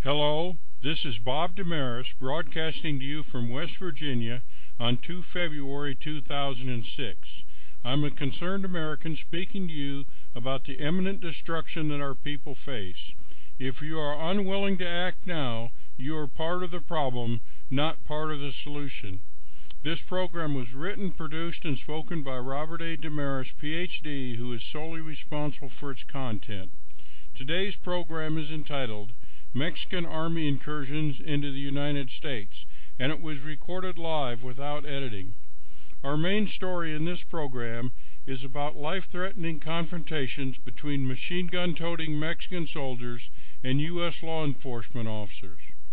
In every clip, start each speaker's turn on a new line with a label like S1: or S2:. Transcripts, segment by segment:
S1: Hello, this is Bob Damaris broadcasting to you from West Virginia on 2 February 2006. I'm a concerned American speaking to you about the imminent destruction that our people face. If you are unwilling to act now, you are part of the problem, not part of the solution. This program was written, produced, and spoken by Robert A. Damaris, Ph.D., who is solely responsible for its content. Today's program is entitled Mexican Army Incursions into the United States, and it was recorded live without editing. Our main story in this program is about life-threatening confrontations between machine gun-toting Mexican soldiers and U.S. law enforcement officers.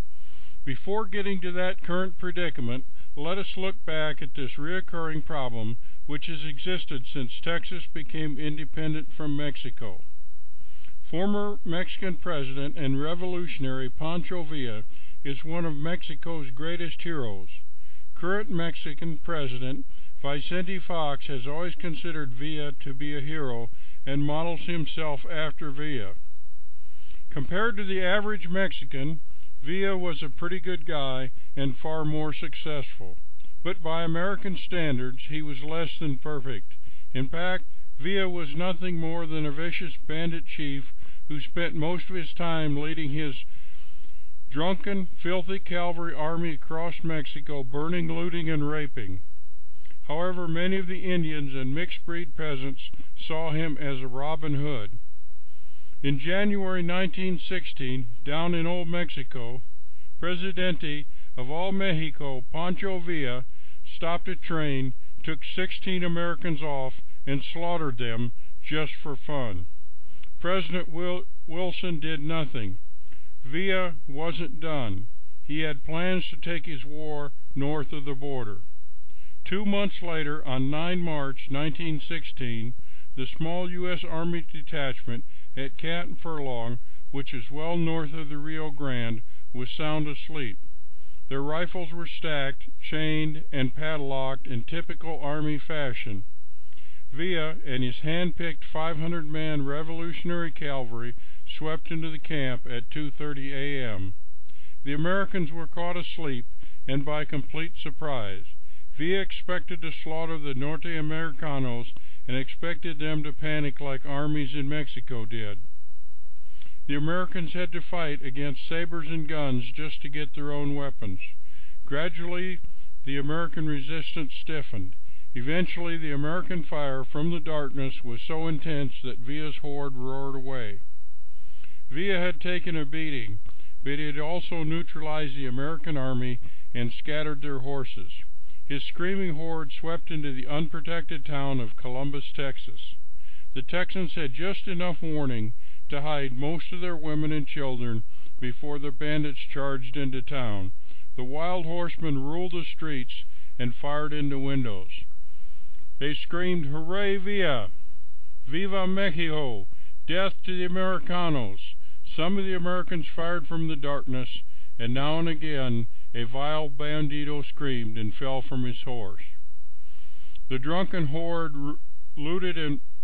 S1: Before getting to that current predicament, let us look back at this recurring problem which has existed since Texas became independent from Mexico. Former Mexican president and revolutionary Pancho Villa is one of Mexico's greatest heroes. Current Mexican President Vicente Fox has always considered Villa to be a hero and models himself after Villa. Compared to the average Mexican, Villa was a pretty good guy and far more successful. But by American standards, he was less than perfect. In fact, Villa was nothing more than a vicious bandit chief who spent most of his time leading his drunken, filthy cavalry army across Mexico, burning, looting, and raping. However, many of the Indians and mixed-breed peasants saw him as a Robin Hood. In January 1916, down in Old Mexico, Presidente of all Mexico, Pancho Villa, stopped a train, took 16 Americans off, and slaughtered them just for fun. President Wilson did nothing. Villa wasn't done. He had plans to take his war north of the border. 2 months later, on 9 March 1916, the small U.S. Army detachment at Canton Furlong, which is well north of the Rio Grande, was sound asleep. Their rifles were stacked, chained, and padlocked in typical Army fashion. Villa and his hand-picked 500-man Revolutionary Cavalry swept into the camp at 2:30 a.m. The Americans were caught asleep and by complete surprise. Villa expected to slaughter the Norte Americanos and expected them to panic like armies in Mexico did. The Americans had to fight against sabers and guns just to get their own weapons. Gradually, the American resistance stiffened. Eventually, the American fire from the darkness was so intense that Villa's horde roared away. Villa had taken a beating, but he had also neutralized the American army and scattered their horses. His screaming horde swept into the unprotected town of Columbus, Texas. The Texans had just enough warning to hide most of their women and children before the bandits charged into town. The wild horsemen ruled the streets and fired into windows. They screamed, "Hooray, Villa! Viva Mexico! Death to the Americanos!" Some of the Americans fired from the darkness, and now and again a vile bandito screamed and fell from his horse. The drunken horde looted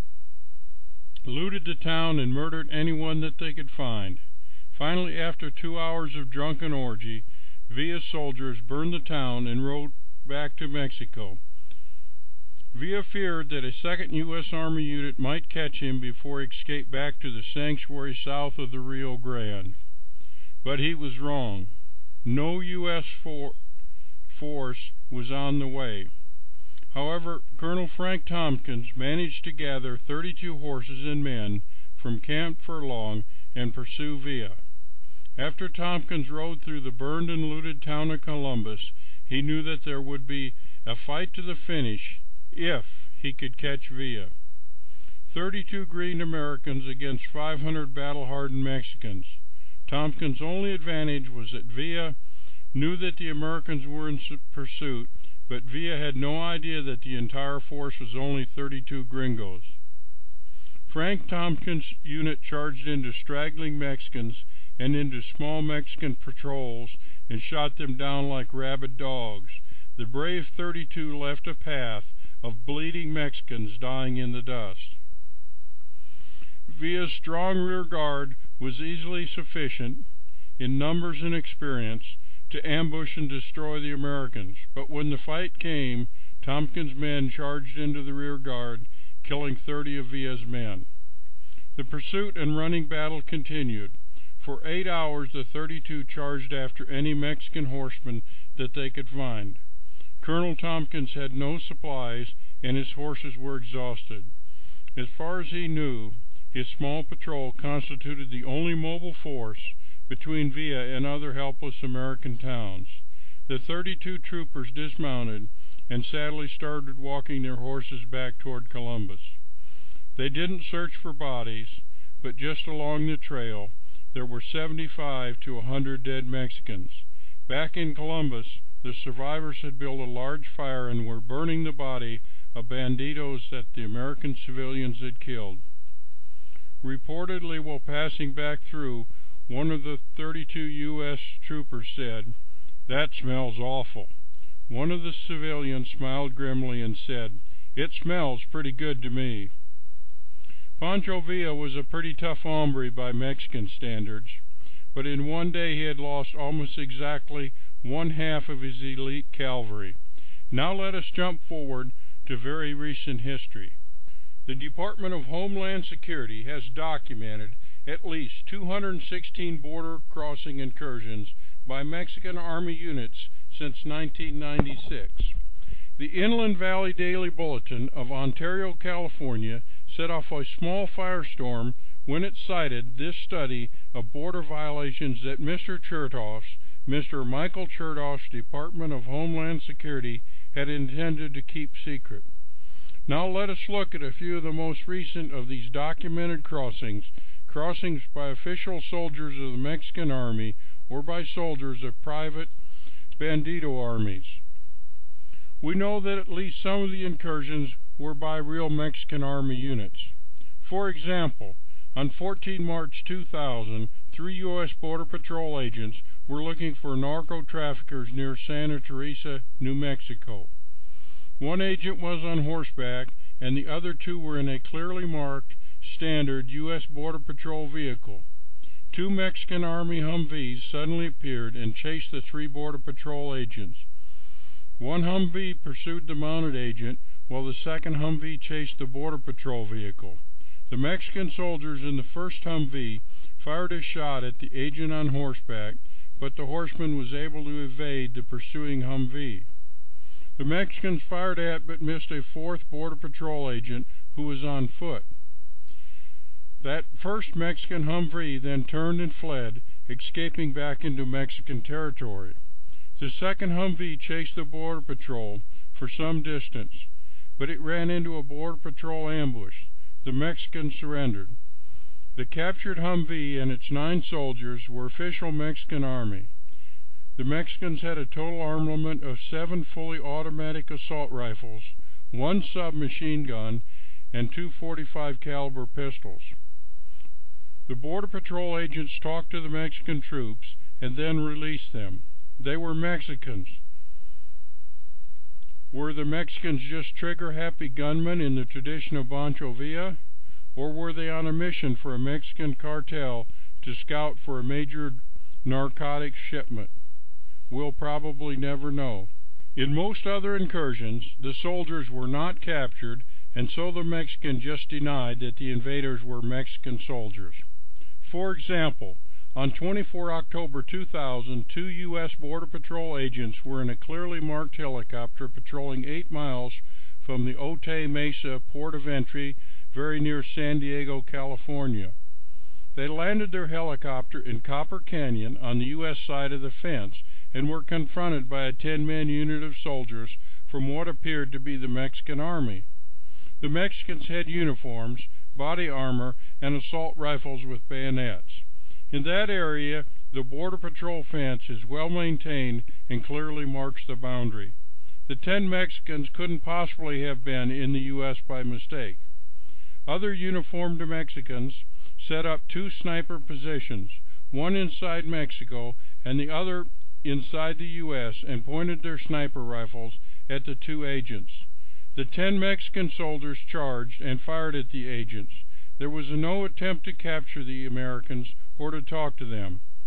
S1: the town and murdered anyone that they could find. Finally, after 2 hours of drunken orgy, Villa's soldiers burned the town and rode back to Mexico. Villa feared that a second U.S. Army unit might catch him before he escaped back to the sanctuary south of the Rio Grande. But he was wrong. No U.S. force was on the way. However, Colonel Frank Tompkins managed to gather 32 horses and men from Camp Furlong and pursue Villa. After Tompkins rode through the burned and looted town of Columbus, he knew that there would be a fight to the finish if he could catch Villa. 32 green Americans against 500 battle-hardened Mexicans. Tompkins' only advantage was that Villa knew that the Americans were in pursuit, but Villa had no idea that the entire force was only 32 gringos. Frank Tompkins' unit charged into straggling Mexicans and into small Mexican patrols and shot them down like rabid dogs. The brave 32 left a path of bleeding Mexicans dying in the dust. Villa's strong rear guard was easily sufficient. in numbers and experience, to ambush and destroy the Americans. But when the fight came, Tompkins' men charged into the rear guard, killing 30 of Villa's men. The pursuit and running battle continued. For 8 hours the 32 charged after any Mexican horsemen that they could find. Colonel Tompkins had no supplies, and his horses were exhausted. As far as he knew, his small patrol constituted the only mobile force between Villa and other helpless American towns. The 32 troopers dismounted and sadly started walking their horses back toward Columbus. They didn't search for bodies, but just along the trail there were 75 to 100 dead Mexicans. Back in Columbus, the survivors had built a large fire and were burning the body of banditos that the American civilians had killed. Reportedly, while passing back through, one of the 32 U.S. troopers said, "That smells awful." One of the civilians smiled grimly and said, "It smells pretty good to me." Pancho Villa was a pretty tough hombre by Mexican standards, but in one day he had lost almost exactly one half of his elite cavalry. Now let us jump forward to very recent history. The Department of Homeland Security has documented at least 216 border crossing incursions by Mexican Army units since 1996. The Inland Valley Daily Bulletin of Ontario, California, set off a small firestorm when it cited this study of border violations that Mr. Michael Chertoff's Department of Homeland Security had intended to keep secret. Now let us look at a few of the most recent of these documented crossings by official soldiers of the Mexican Army or by soldiers of private bandito armies. We know that at least some of the incursions were by real Mexican Army units. For example, on 14 March 2000, 3 U.S. Border Patrol agents were looking for narco-traffickers near Santa Teresa, New Mexico. One agent was on horseback, and the other 2 were in a clearly marked, standard U.S. Border Patrol vehicle. 2 Mexican Army Humvees suddenly appeared and chased the 3 Border Patrol agents. One Humvee pursued the mounted agent, while the second Humvee chased the Border Patrol vehicle. The Mexican soldiers in the first Humvee fired a shot at the agent on horseback, but the horseman was able to evade the pursuing Humvee. The Mexicans fired at but missed a 4th Border Patrol agent who was on foot. That first Mexican Humvee then turned and fled, escaping back into Mexican territory. The second Humvee chased the Border Patrol for some distance, but it ran into a Border Patrol ambush. The Mexicans surrendered. The captured Humvee and its 9 soldiers were official Mexican Army. The Mexicans had a total armament of 7 fully automatic assault rifles, 1 submachine gun, and 2 .45 caliber pistols. The Border Patrol agents talked to the Mexican troops and then released them. They were Mexicans. Were the Mexicans just trigger-happy gunmen in the tradition of Pancho Villa, or were they on a mission for a Mexican cartel to scout for a major narcotics shipment? We'll probably never know. In most other incursions, the soldiers were not captured, and so the Mexicans just denied that the invaders were Mexican soldiers. For example, on 24 October 2000, 2 U.S. Border Patrol agents were in a clearly marked helicopter patrolling 8 miles from the Otay Mesa port of entry, very near San Diego, California. They landed their helicopter in Copper Canyon on the U.S. side of the fence and were confronted by a 10-man unit of soldiers from what appeared to be the Mexican Army. The Mexicans had uniforms, body armor, and assault rifles with bayonets. In that area, the Border Patrol fence is well maintained and clearly marks the boundary. The 10 Mexicans couldn't possibly have been in the U.S. by mistake. Other uniformed Mexicans set up 2 sniper positions, one inside Mexico and the other inside the U.S., and pointed their sniper rifles at the 2 agents. The 10 Mexican soldiers charged and fired at the agents. There was no attempt to capture the Americans or to talk to them.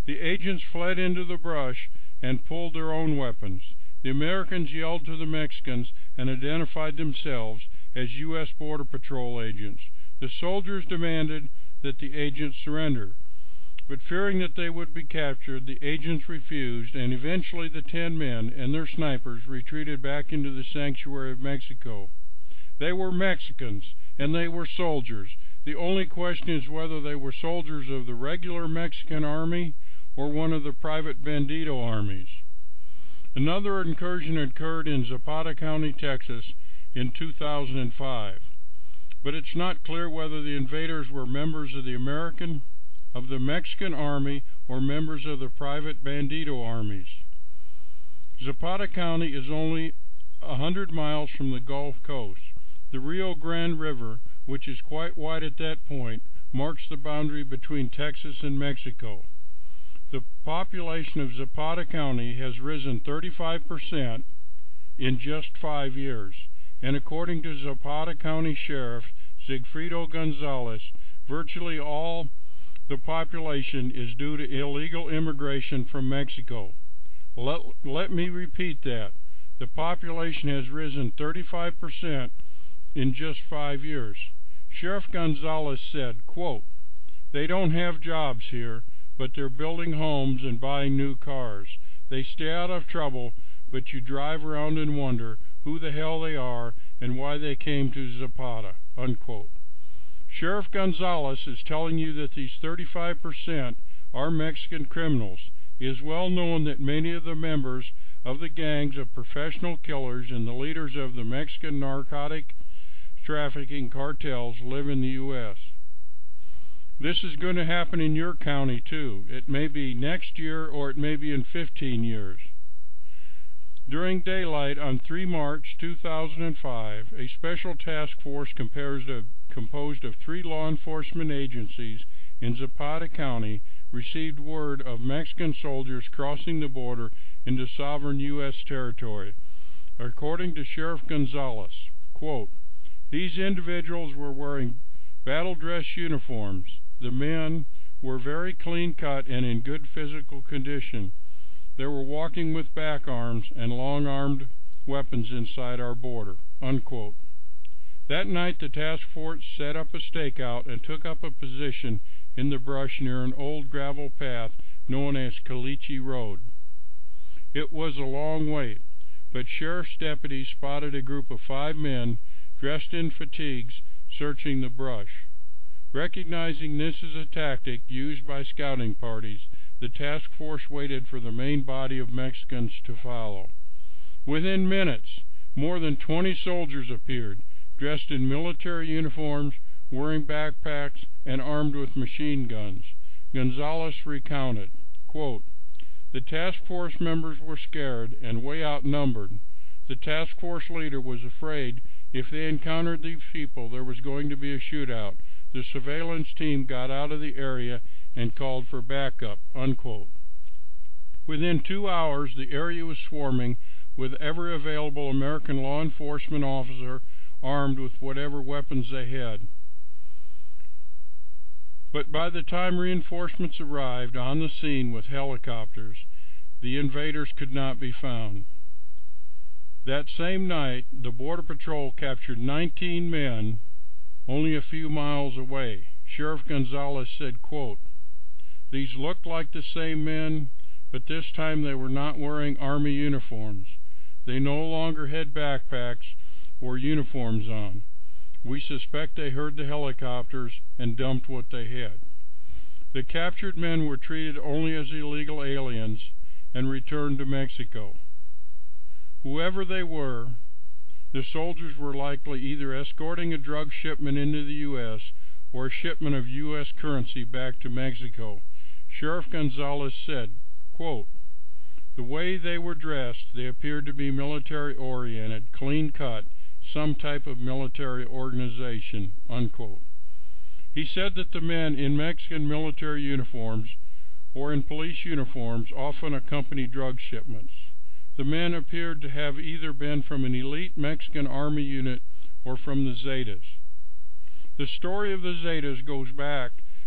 S1: The agents fled into the brush and pulled their own weapons. The Americans yelled to the Mexicans and identified themselves as U.S. Border Patrol agents. The soldiers demanded that the agents surrender, but fearing that they would be captured, the agents refused, and eventually the 10 men and their snipers retreated back into the sanctuary of Mexico. They were Mexicans, and they were soldiers. The only question is whether they were soldiers of the regular Mexican army or one of the private bandito armies. Another incursion occurred in Zapata County, Texas, in 2005, but it's not clear whether the invaders were members of the Mexican army or members of the private bandito armies. Zapata County is only 100 miles from the Gulf Coast. The Rio Grande River, which is quite wide at that point, marks the boundary between Texas and Mexico. The population of Zapata County has risen 35% in just 5 years, and according to Zapata County Sheriff Sigfrido Gonzalez, virtually all the population is due to illegal immigration from Mexico. Let me repeat that. The population has risen 35% in just 5 years. Sheriff Gonzalez said, quote, "They don't have jobs here, but they're building homes and buying new cars. They stay out of trouble, but you drive around and wonder who the hell they are and why they came to Zapata," unquote. Sheriff Gonzalez is telling you that these 35% are Mexican criminals. It is well known that many of the members of the gangs of professional killers and the leaders of the Mexican narcotic trafficking cartels live in the U.S. This is going to happen in your county, too. It may be next year or it may be in 15 years. During daylight on 3 March 2005, a special task force composed of 3 law enforcement agencies in Zapata County received word of Mexican soldiers crossing the border into sovereign U.S. territory. According to Sheriff Gonzalez, quote, "These individuals were wearing battle dress uniforms. The men were very clean-cut and in good physical condition. They were walking with back arms and long-armed weapons inside our border," unquote. That night the task force set up a stakeout and took up a position in the brush near an old gravel path known as Caliche Road. It was a long wait, but sheriff's deputies spotted a group of 5 men dressed in fatigues searching the brush. Recognizing this as a tactic used by scouting parties, the task force waited for the main body of Mexicans to follow. Within minutes, more than 20 soldiers appeared, dressed in military uniforms, wearing backpacks, and armed with machine guns. Gonzalez recounted, quote, "The task force members were scared and way outnumbered. The task force leader was afraid if they encountered these people there was going to be a shootout. The surveillance team got out of the area and called for backup," unquote. Within 2 hours, the area was swarming with every available American law enforcement officer armed with whatever weapons they had. But by the time reinforcements arrived on the scene with helicopters, the invaders could not be found. That same night, the Border Patrol captured 19 men only a few miles away. Sheriff Gonzalez said, quote, "These looked like the same men, but this time they were not wearing Army uniforms. They no longer had backpacks or uniforms on. We suspect they heard the helicopters and dumped what they had." The captured men were treated only as illegal aliens and returned to Mexico. Whoever they were, the soldiers were likely either escorting a drug shipment into the U.S. or a shipment of U.S. currency back to Mexico. Sheriff Gonzalez said, quote, "The way they were dressed, they appeared to be military-oriented, clean-cut, some type of military organization," unquote. He said that the men in Mexican military uniforms or in police uniforms often accompany drug shipments. The men appeared to have either been from an elite Mexican army unit or from the Zetas. The story of the Zetas goes back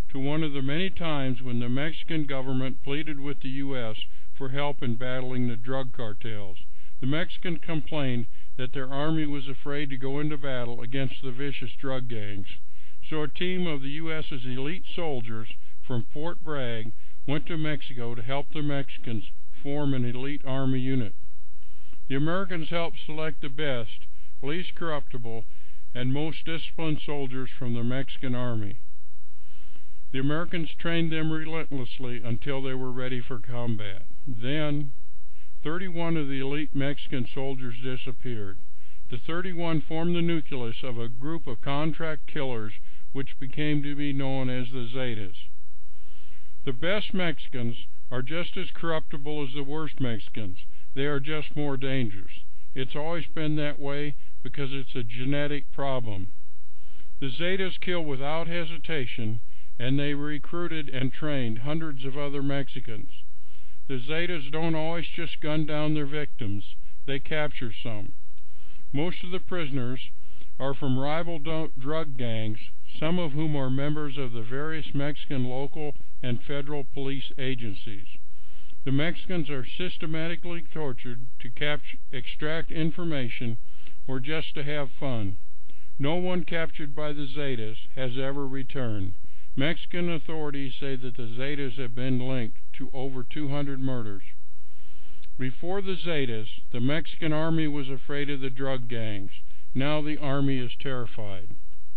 S1: to one of the many times when the Mexican government pleaded with the U.S. for help in battling the drug cartels. The Mexicans complained that their army was afraid to go into battle against the vicious drug gangs. So a team of the U.S.'s elite soldiers from Fort Bragg went to Mexico to help the Mexicans form an elite army unit. The Americans helped select the best, least corruptible, and most disciplined soldiers from the Mexican army. The Americans trained them relentlessly until they were ready for combat. Then, 31 of the elite Mexican soldiers disappeared. The 31 formed the nucleus of a group of contract killers which became to be known as the Zetas. The best Mexicans are just as corruptible as the worst Mexicans. They are just more dangerous. It's always been that way because it's a genetic problem. The Zetas kill without hesitation, and they recruited and trained hundreds of other Mexicans. The Zetas don't always just gun down their victims. They capture some. Most of the prisoners are from rival drug gangs, some of whom are members of the various Mexican local and federal police agencies. The Mexicans are systematically tortured to extract information or just to have fun. No one captured by the Zetas has ever returned. Mexican authorities say that the Zetas have been linked to over 200 murders. Before the Zetas, the Mexican army was afraid of the drug gangs. Now the army is terrified.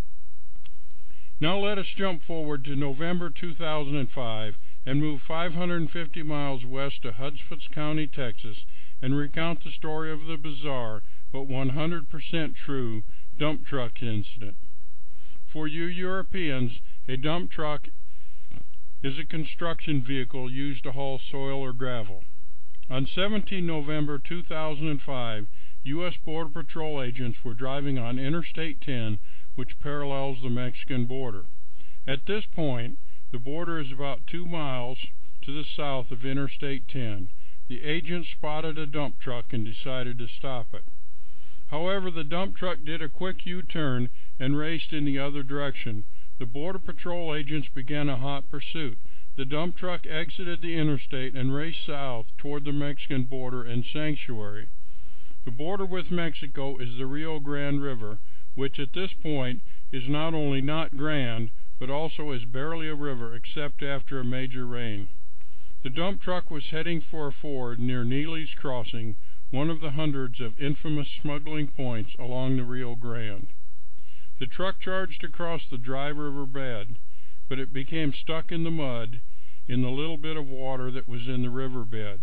S1: Now let us jump forward to November 2005 and move 550 miles west to Hudspeth County, Texas, and recount the story of the bizarre but 100% true dump truck incident. For you Europeans, a dump truck is a construction vehicle used to haul soil or gravel. On 17 November 2005, U.S. Border Patrol agents were driving on Interstate 10, which parallels the Mexican border. At this point, the border is about 2 miles to the south of Interstate 10. The agents spotted a dump truck and decided to stop it. However, the dump truck did a quick U-turn and raced in the other direction. The Border Patrol agents began a hot pursuit. The dump truck exited the interstate and raced south toward the Mexican border and sanctuary. The border with Mexico is the Rio Grande River, which at this point is not only not grand, but also is barely a river except after a major rain. The dump truck was heading for a ford near Neely's Crossing, one of the hundreds of infamous smuggling points along the Rio Grande. The truck charged across the dry river bed, but it became stuck in the mud in the little bit of water that was in the riverbed.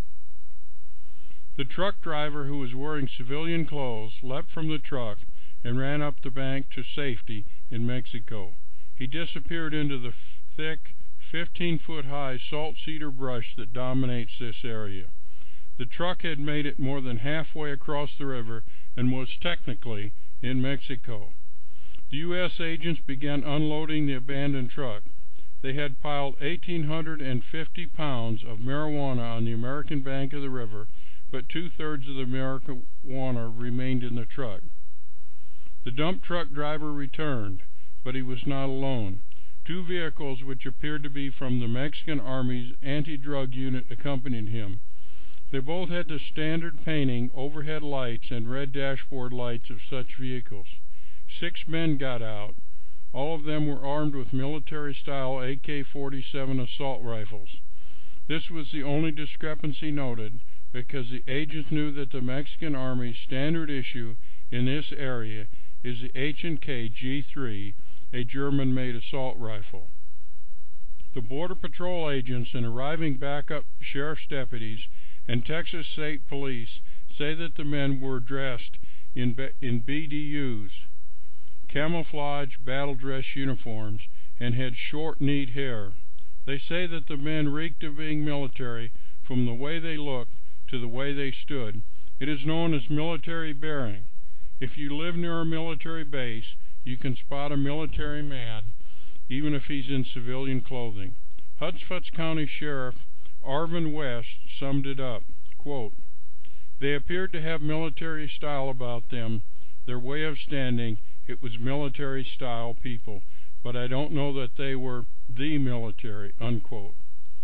S1: The truck driver, who was wearing civilian clothes, leapt from the truck and ran up the bank to safety in Mexico. He disappeared into the thick, 15-foot-high salt cedar brush that dominates this area. The truck had made it more than halfway across the river and was technically in Mexico. The U.S. agents began unloading the abandoned truck. They had piled 1,850 pounds of marijuana on the American bank of the river, but 2/3 of the marijuana remained in the truck. The dump truck driver returned, but he was not alone. 2 vehicles which appeared to be from the Mexican Army's anti-drug unit accompanied him. They both had the standard painting, overhead lights, and red dashboard lights of such vehicles. 6 men got out. All of them were armed with military-style AK-47 assault rifles. This was the only discrepancy noted, because the agents knew that the Mexican Army's standard issue in this area is the H&K G3, a German-made assault rifle. The Border Patrol agents and arriving backup sheriff's deputies and Texas State Police say that the men were dressed in BDUs, camouflage battle dress uniforms, and had short, neat hair. They say that the men reeked of being military from the way they looked to the way they stood. It is known as military bearing. If you live near a military base, you can spot a military man, even if he's in civilian clothing. Hudspeth County Sheriff Arvin West summed it up, quote, "They appeared to have military style about them, their way of standing. It was military-style people. but I don't know that they were the military, unquote.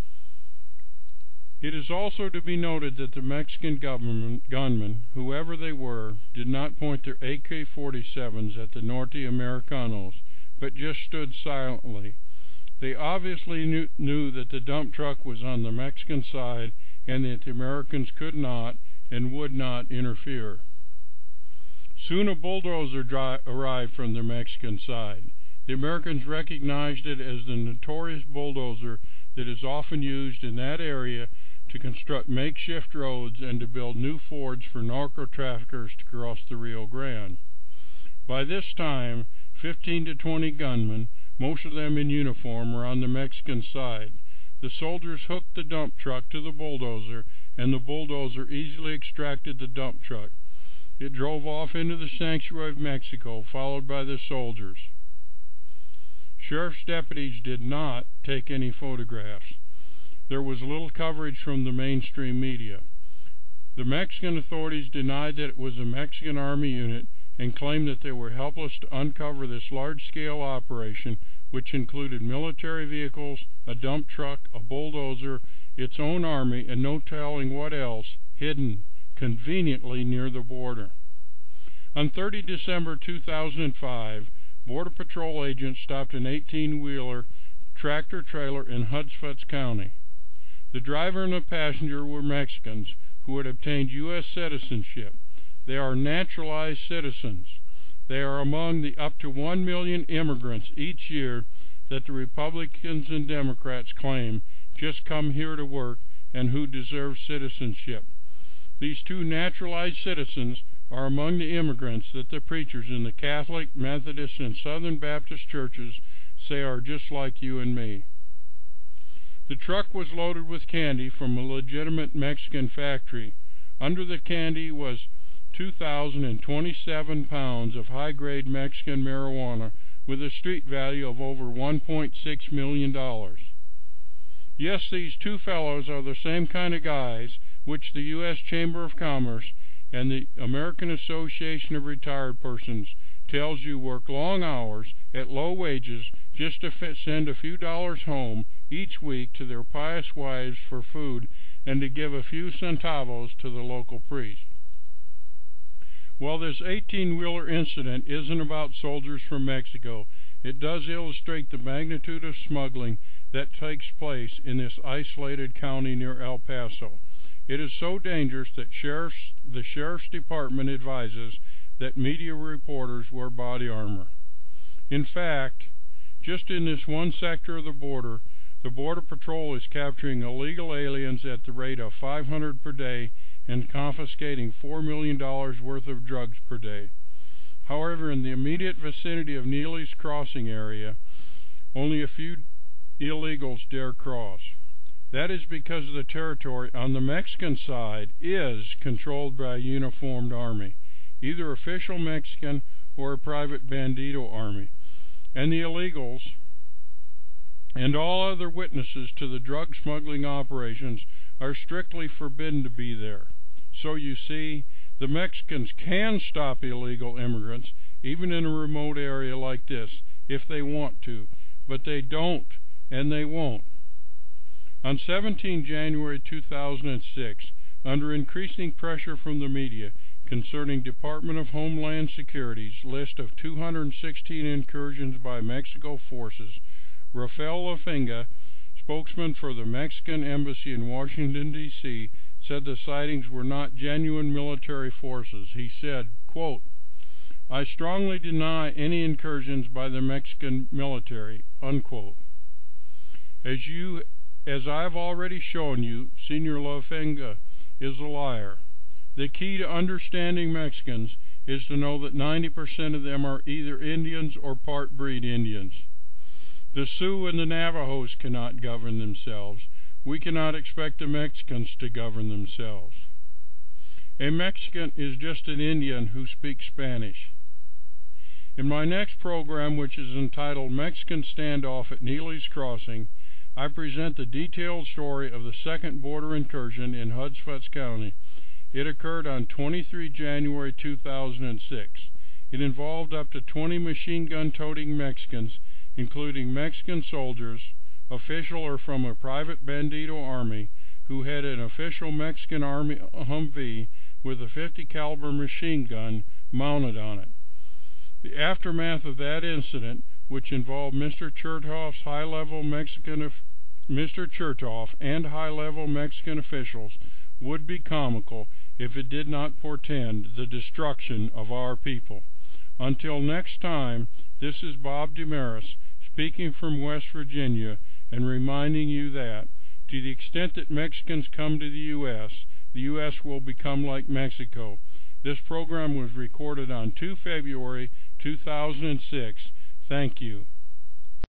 S1: It is also to be noted that the Mexican gunmen, whoever they were, did not point their AK-47s at the Norte Americanos, but just stood silently. They obviously knew that the dump truck was on the Mexican side and that the Americans could not and would not interfere. Soon a bulldozer arrived from the Mexican side. The Americans recognized it as the notorious bulldozer that is often used in that area to construct makeshift roads and to build new fords for narco-traffickers to cross the Rio Grande. By this time, 15 to 20 gunmen, most of them in uniform, were on the Mexican side. The soldiers hooked the dump truck to the bulldozer, and the bulldozer easily extracted the dump truck. It drove off into the sanctuary of Mexico, followed by the soldiers. Sheriff's deputies did not take any photographs. There was little coverage from the mainstream media. The Mexican authorities denied that it was a Mexican Army unit and claimed that they were helpless to uncover this large-scale operation, which included military vehicles, a dump truck, a bulldozer, its own army, and no telling what else, hidden conveniently near the border. On 30 December 2005, Border Patrol agents stopped an 18-wheeler tractor-trailer in Hudspeth County. The driver and the passenger were Mexicans who had obtained U.S. citizenship. They are naturalized citizens. They are among the up to 1 million immigrants each year that the Republicans and Democrats claim just come here to work and who deserve citizenship. These two naturalized citizens are among the immigrants that the preachers in the Catholic, Methodist, and Southern Baptist churches say are just like you and me. The truck was loaded with candy from a legitimate Mexican factory. Under the candy was 2,027 pounds of high-grade Mexican marijuana with a street value of over $1.6 million. Yes, these two fellows are the same kind of guys which the U.S. Chamber of Commerce and the American Association of Retired Persons tells you work long hours at low wages just to send a few dollars home each week to their pious wives for food and to give a few centavos to the local priest. While this 18-wheeler incident isn't about soldiers from Mexico, it does illustrate the magnitude of smuggling that takes place in this isolated county near El Paso. It is so dangerous that the Sheriff's Department advises that media reporters wear body armor. In fact, just in this one sector of the Border Patrol is capturing illegal aliens at the rate of 500 per day and confiscating $4 million worth of drugs per day. However, in the immediate vicinity of Neely's Crossing area, only a few illegals dare cross. That is because the territory on the Mexican side is controlled by a uniformed army, either official Mexican or a private bandito army, and the illegals and all other witnesses to the drug smuggling operations are strictly forbidden to be there. So you see, the Mexicans can stop illegal immigrants, even in a remote area like this, if they want to, but they don't, and they won't. On 17 January 2006, under increasing pressure from the media concerning Department of Homeland Security's list of 216 incursions by Mexico forces, Rafael Lafenga, spokesman for the Mexican Embassy in Washington, D.C., said the sightings were not genuine military forces. He said, quote, "I strongly deny any incursions by the Mexican military," unquote. As I've already shown you, Senor Lafenga is a liar. The key to understanding Mexicans is to know that 90% of them are either Indians or part-breed Indians. The Sioux and the Navajos cannot govern themselves. We cannot expect the Mexicans to govern themselves. A Mexican is just an Indian who speaks Spanish. In my next program, which is entitled Mexican Standoff at Neely's Crossing, I present the detailed story of the second border incursion in Hudspeth County. It occurred on 23 January 2006. It involved up to 20 machine gun-toting Mexicans, including Mexican soldiers, official or from a private Bandito army, who had an official Mexican Army Humvee with a .50 caliber machine gun mounted on it. The aftermath of that incident, which involved Mr. Chertoff and high-level Mexican officials, would be comical if it did not portend the destruction of our people. Until next time, this is Bob Demaris speaking from West Virginia and reminding you that, to the extent that Mexicans come to the U.S. will become like Mexico. This program was recorded on 2 February 2006. Thank you.